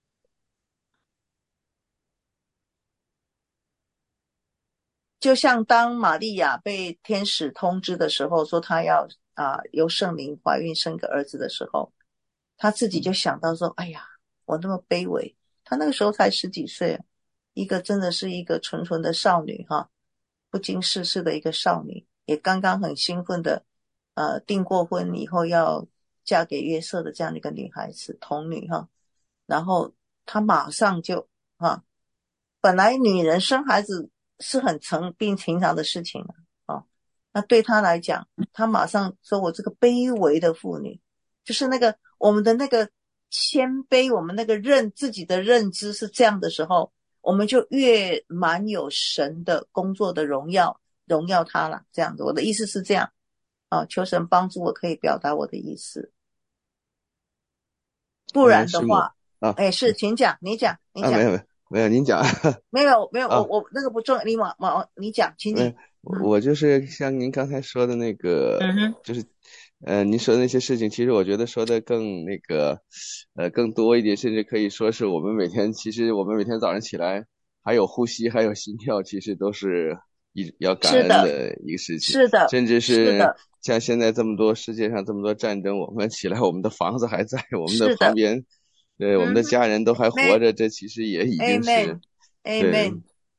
就像当玛利亚被天使通知的时候，说她要啊、呃、由圣灵怀孕生个儿子的时候，她自己就想到说：“哎呀，我那么卑微。”她那个时候才十几岁，一个真的是一个纯纯的少女哈，不经世事的一个少女，也刚刚很兴奋的呃订过婚以后要嫁给约瑟的这样的一个女孩子，童女哈。然后她马上就哈，本来女人生孩子是很成并平常的事情啊、哦，那对她来讲，她马上说我这个卑微的妇女，就是那个我们的那个谦卑，我们那个认自己的认知是这样的时候，我们就越满有神的工作的荣耀，荣耀他了。这样子，我的意思是这样啊、哦，求神帮助我可以表达我的意思，不然的话， 啊， 哎，是，请讲，你讲，你讲， 啊，没有没有没有，您讲， 没有没有， 啊、 我我那个不重要，你往往你讲，请你。 我就是像您刚才说的那个， 嗯哼， 就是，呃，您说的那些事情，其实我觉得说的更那个，呃，更多一点，甚至可以说是我们每天，其实我们每天早上起来，还有呼吸，还有心跳，其实都是一要感恩的一个事情， 是的， 甚至是的， 像现在这么多世界上这么多战争，我们起来，我们的房子还在，我们的旁边，对，我们的家人都还活着，这其实也已经是，对。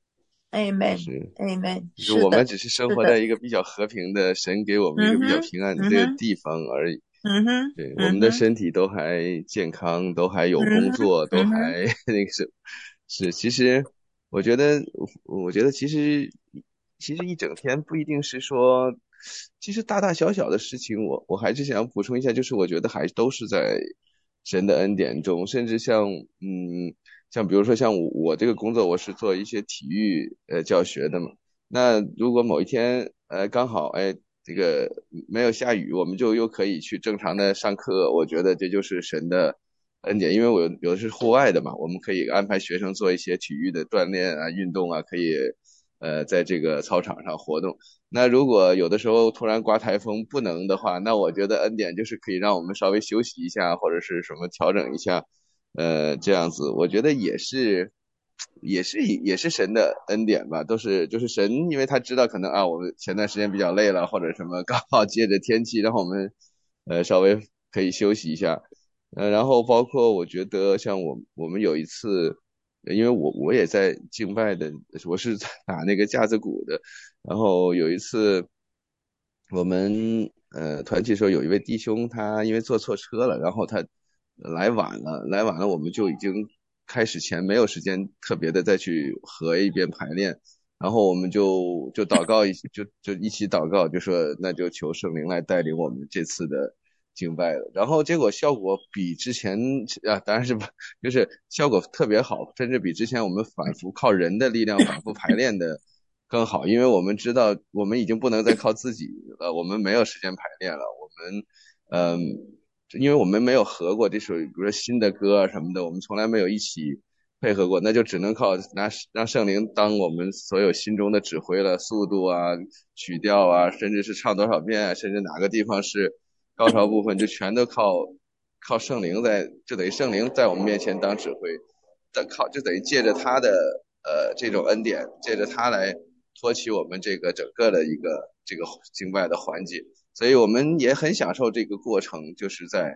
Amen， 是 Amen， 是我们只是生活在一个比较和平的神给我们一个比较平安的这个地方而已。 嗯哼， 对，我们的身体都还健康，都还有工作， 嗯、 都还那个是是。其实我觉得，我觉得其实其实一整天不一定是说，其实大大小小的事情，我我还是想补充一下，就是我觉得还都是在神的恩典中，甚至像嗯。像比如说像我我这个工作，我是做一些体育呃教学的嘛。那如果某一天呃刚好哎这个没有下雨，我们就又可以去正常的上课。我觉得这就是神的恩典，因为我有有的是户外的嘛，我们可以安排学生做一些体育的锻炼啊、运动啊，可以呃在这个操场上活动。那如果有的时候突然刮台风不能的话，那我觉得恩典就是可以让我们稍微休息一下，或者是什么调整一下。呃，这样子，我觉得也是，也是也是神的恩典吧，都是就是神，因为他知道可能啊，我们前段时间比较累了，或者什么，刚好借着天气，让我们呃稍微可以休息一下，呃，然后包括我觉得像我我们有一次，因为我我也在敬拜的，我是打那个架子鼓的，然后有一次我们呃团契时候有一位弟兄，他因为坐错车了，然后他。来晚了，来晚了，我们就已经开始前没有时间特别的再去合一遍排练，然后我们就就祷告一就就一起祷告，就说那就求圣灵来带领我们这次的敬拜了。然后结果效果比之前啊，当然是就是效果特别好，甚至比之前我们反复靠人的力量反复排练的更好，因为我们知道我们已经不能再靠自己了，我们没有时间排练了，我们嗯。因为我们没有合过这首，比如说新的歌啊什么的，我们从来没有一起配合过，那就只能靠拿让圣灵当我们所有心中的指挥了，速度啊、曲调啊，甚至是唱多少遍啊，甚至哪个地方是高潮部分，就全都靠靠圣灵在，就等于圣灵在我们面前当指挥，但靠就等于借着他的呃这种恩典，借着他来托起我们这个整个的一个这个敬拜的环节。所以我们也很享受这个过程，就是在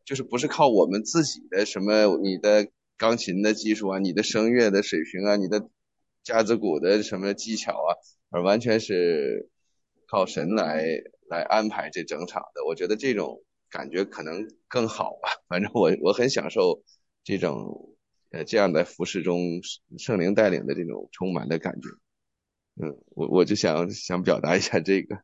就是不是靠我们自己的什么你的钢琴的技术啊，你的声乐的水平啊，你的架子鼓的什么技巧啊，而完全是靠神来来安排这整场的。我觉得这种感觉可能更好吧，反正我我很享受这种呃这样的服侍中圣灵带领的这种充满的感觉。嗯，我我就想想表达一下这个。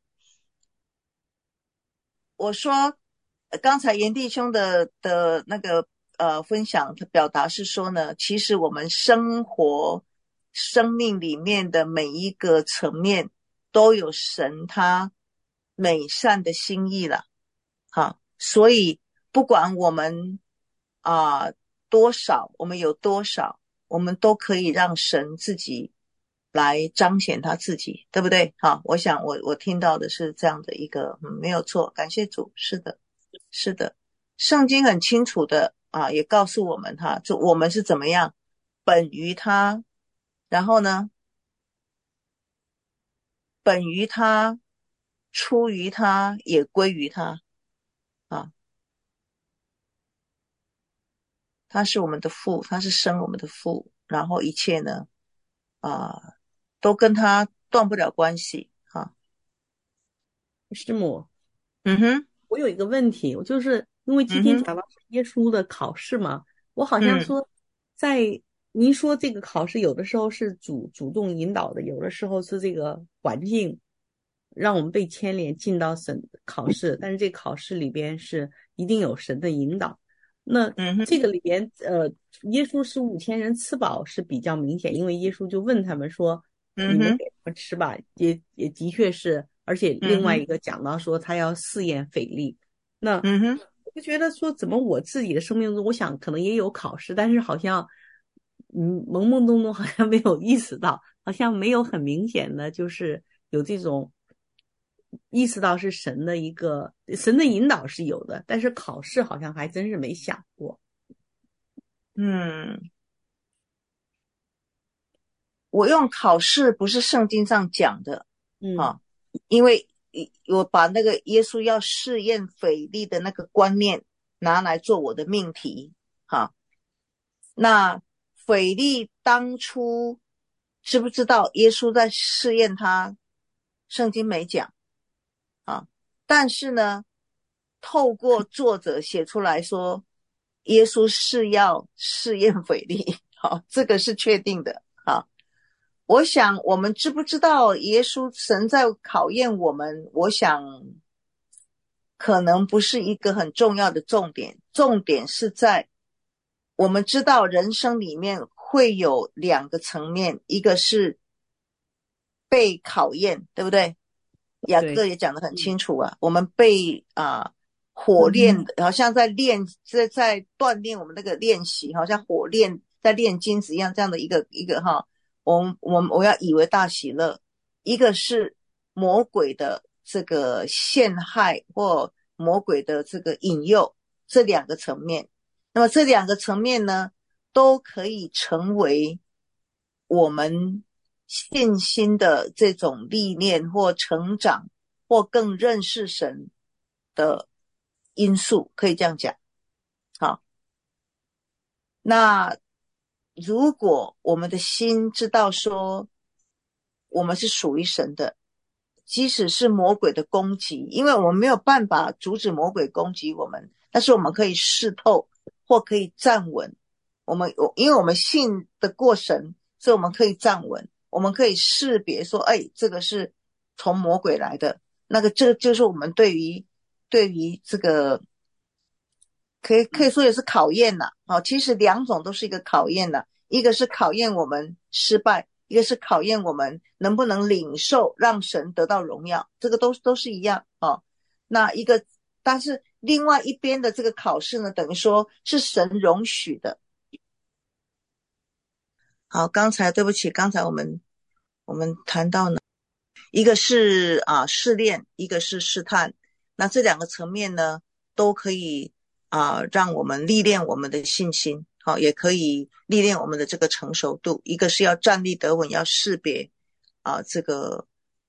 我说，呃刚才严弟兄的的那个呃分享，他表达是说呢，其实我们生活生命里面的每一个层面都有神他美善的心意了，哈，所以不管我们啊、呃多少，我们有多少，我们都可以让神自己来彰显他自己，对不对？好，我想我我听到的是这样的一个，嗯，没有错，感谢主，是的，是的，圣经很清楚的啊，也告诉我们哈，就我们是怎么样本于他，然后呢，本于他，出于他，也归于他啊，他是我们的父，他是生我们的父，然后一切呢啊，都跟他断不了关系啊。 师母， 嗯哼， 我有一个问题，我就是因为今嗯哼， 天讲到耶稣的考试嘛，我好像嗯说在您说这个考试有的时候是主主动引导的，有的时候是这个环境让我们被牵连进到神考试，但是这考试里边是一定有神的引导。那嗯哼， 这个里边呃，耶稣使五千人吃饱是比较明显，因为耶稣就问他们说：“ 嗯哼， 你们给他们吃吧。”也也的确是，而且另外嗯哼， 一个讲到说他要试验腓力。那嗯哼， 我就觉得说，怎么我自己的生命中，我想可能也有考试，但是好像嗯懵懵懂懂，好像没有意识到，好像没有很明显的就是有这种意识到是神的一个神的引导是有的，但是考试好像还真是没想过。 嗯，我用考试不是圣经上讲的嗯啊，因为我把那个耶稣要试验腓力的那个观念拿来做我的命题哈。那腓力当初知不知道耶稣在试验他？圣经没讲啊，但是呢，透过作者写出来说，耶稣是要试验腓力，好，这个是确定的啊。我想我们知不知道耶稣神在考验我们，我想可能不是一个很重要的重点，重点是在我们知道人生里面会有两个层面，一个是被考验，对不对？雅各也讲得很清楚啊，我们被啊、呃、火炼的，好像在练在在锻炼我们那个练习，好像火炼在炼金子一样，这样的一个一个哈，我们我们我要以为大喜乐。一个是魔鬼的这个陷害或魔鬼的这个引诱，这两个层面。那么这两个层面呢，都可以成为我们信心的这种历练或成长或更认识神的因素，可以这样讲。好，那如果我们的心知道说我们是属于神的，即使是魔鬼的攻击，因为我们没有办法阻止魔鬼攻击我们，但是我们可以视透或可以站稳。我们因为我们信得过神，所以我们可以站稳，我们可以识别说，哎，这个是从魔鬼来的，那个这个就是我们对于对于这个可以可以说也是考验啦、啊、其实两种都是一个考验啦、啊、一个是考验我们失败，一个是考验我们能不能领受让神得到荣耀，这个都都是一样啊。那一个但是另外一边的这个考试呢，等于说是神容许的。好，刚才对不起，刚才我们我们谈到呢，一个是啊试炼，一个是试探，那这两个层面呢，都可以啊让我们历练我们的信心，好，也可以历练我们的这个成熟度。一个是要站立得稳，要识别啊这个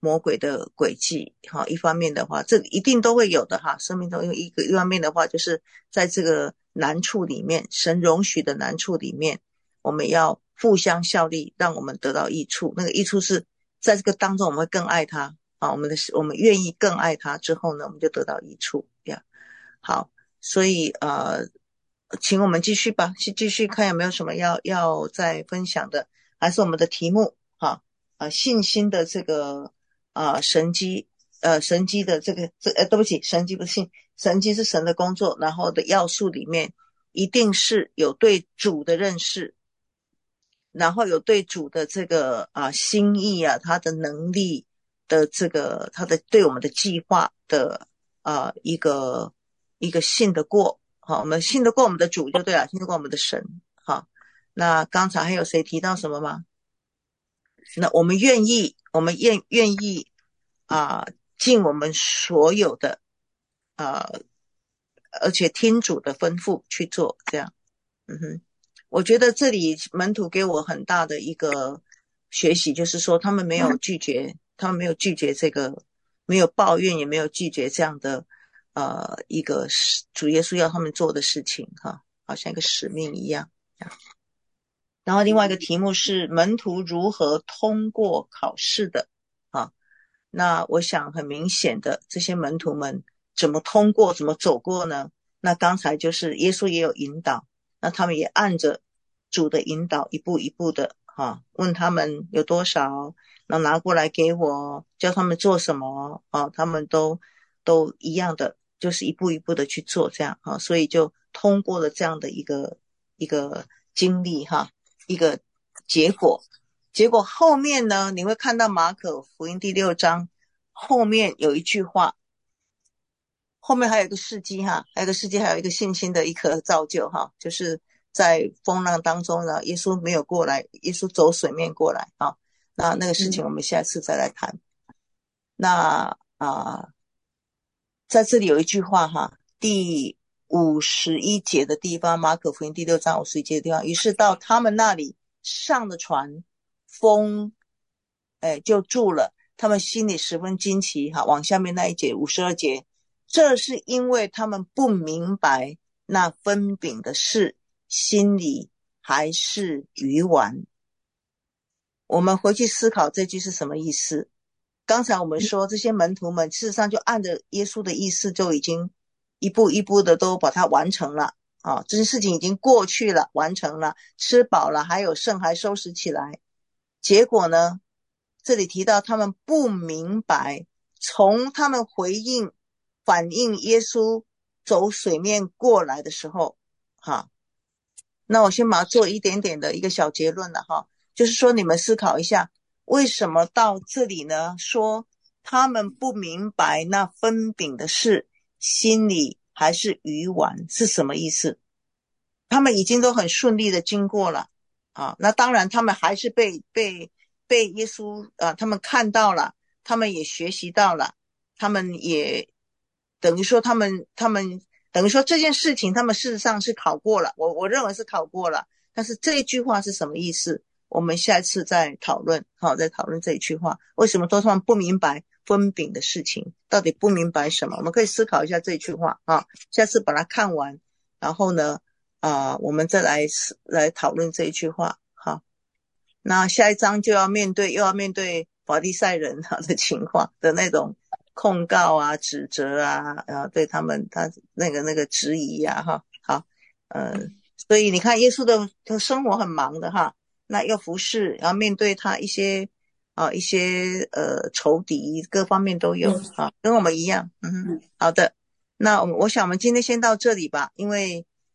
魔鬼的诡计哈。一方面的话，这一定都会有的哈，生命中有一个一方面的话，就是在这个难处里面，神容许的难处里面，我们要互相效力，让我们得到益处。那个益处是在这个当中，我们会更爱他啊，我们的我们愿意更爱他之后呢，我们就得到益处呀。好，所以呃，请我们继续吧，继续看有没有什么要要再分享的，还是我们的题目哈，呃，信心的这个呃神迹，呃神迹的这个这呃对不起，神迹不是信，神迹是神的工作，然后的要素里面一定是有对主的认识，然后有对主的这个啊、呃、心意啊，他的能力的这个他的对我们的计划的啊、呃、一个一个信得过，好，我们信得过我们的主就对了，信得过我们的神。好，那刚才还有谁提到什么吗？那我们愿意，我们愿愿意啊、呃，尽我们所有的啊、呃，而且听主的吩咐去做，这样，嗯哼。我觉得这里门徒给我很大的一个学习，就是说他们没有拒绝，他们没有拒绝这个，没有抱怨，也没有拒绝这样的呃一个主耶稣要他们做的事情哈，好像一个使命一样。然后另外一个题目是门徒如何通过考试的啊？那我想很明显的，这些门徒们怎么通过，怎么走过呢？那刚才就是耶稣也有引导，那他们也按着主的引导一步一步的啊，问他们有多少，那拿过来给我，教他们做什么啊，他们都都一样的，就是一步一步的去做这样啊，所以就通过了这样的一个一个经历哈，一个结果。结果后面呢，你会看到马可福音第六章后面有一句话，后面还有一个事迹哈，还有一个事迹，还有一个信心的一个造就哈，就是在风浪当中呢，耶稣没有过来，耶稣走水面过来啊，那那个事情我们下次再来谈。嗯、那啊、呃，在这里有一句话哈，第五十一节的地方，马可福音第六章五十一节的地方，于是到他们那里上了船，风哎就住了，他们心里十分惊奇哈。往下面那一节五十二节，这是因为他们不明白那分饼的事，心里还是愚顽。我们回去思考这句是什么意思。刚才我们说这些门徒们事实上就按着耶稣的意思就已经一步一步的都把它完成了啊，这些事情已经过去了，完成了，吃饱了，还有剩还收拾起来。结果呢，这里提到他们不明白，从他们回应反映耶稣走水面过来的时候哈，那我先把它做一点点的一个小结论了哈，就是说你们思考一下，为什么到这里呢说他们不明白那分饼的事，心里还是愚顽，是什么意思？他们已经都很顺利的经过了啊，那当然他们还是被被被耶稣啊，他们看到了，他们也学习到了，他们也等于说他们他们等于说这件事情他们事实上是考过了，我我认为是考过了，但是这一句话是什么意思？我们下一次再讨论，好，再讨论这一句话，为什么说他们不明白分饼的事情，到底不明白什么？我们可以思考一下这一句话啊，下次把它看完，然后呢，啊、呃，我们再来来讨论这一句话。好，那下一章就要面对，又要面对法利赛人的情况的那种控告啊、指责啊，然后对他们他那个那个质疑啊，哈，好，呃，所以你看耶稣的的生活很忙的哈。那要服侍，然后面对他一些啊一些呃仇敌，各方面都有啊，跟我们一样。嗯哼，好的。那我我想我们今天先到这里吧，因为